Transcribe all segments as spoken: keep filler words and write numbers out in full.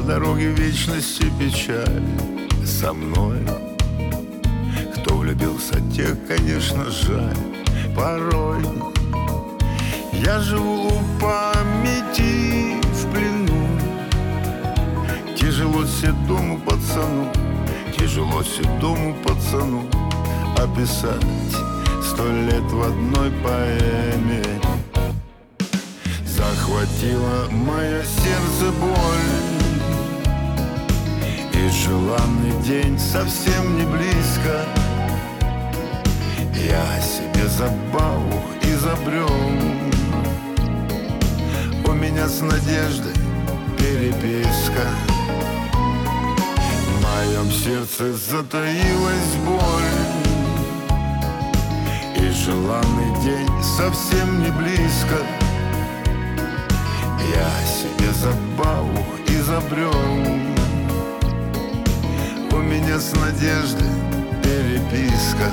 дороге вечности печаль со мной. Кто влюбился, тех, конечно, жаль. Порой я живу у памяти в плену. Тяжело седому пацану, тяжело седому пацану описать сто лет в одной поэме. Захватила мое сердце боль, и желанный день совсем не близко. Я себе забаву изобрел. У меня с надеждой переписка. В моем сердце затаилась боль, и желанный день совсем не близко. Я себе забаву изобрел. У меня с надеждой переписка.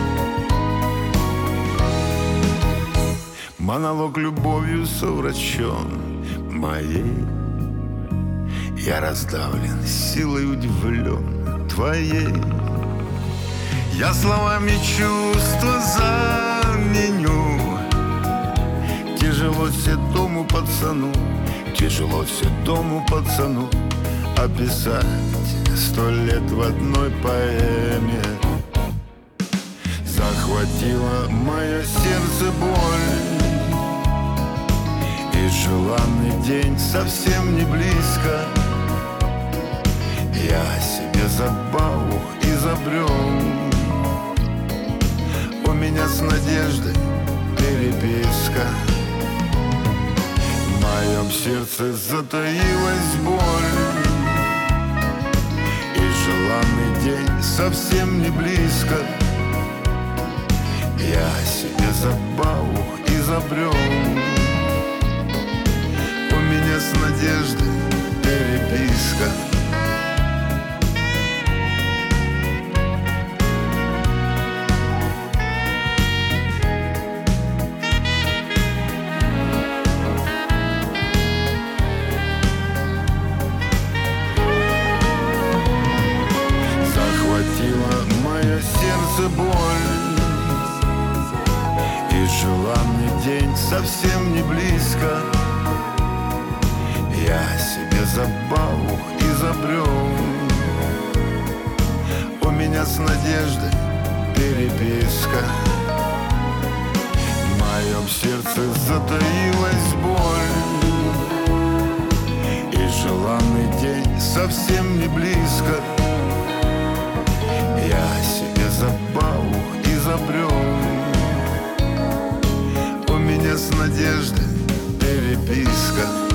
Монолог любовью совращен моей. Я раздавлен, силой удивлен твоей. Я словами чувства заменю. Тяжело седому пацану, тяжело седому пацану описать сто лет в одной поэме. Захватила мое сердце боль, и желанный день совсем не близко. Я себе забаву изобрел. У меня с надеждой переписка. В моем сердце затаилась боль, и желанный день совсем не близко. Я себе забаву изобрел. У меня с надеждой переписка. Мое сердце боль, и желанный день совсем не близко. Я себе забаву изобрел. У меня с надеждой переписка. В моем сердце затаилась боль, и желанный день совсем не близко. Я себе забаву изобрел. У меня с надеждой переписка.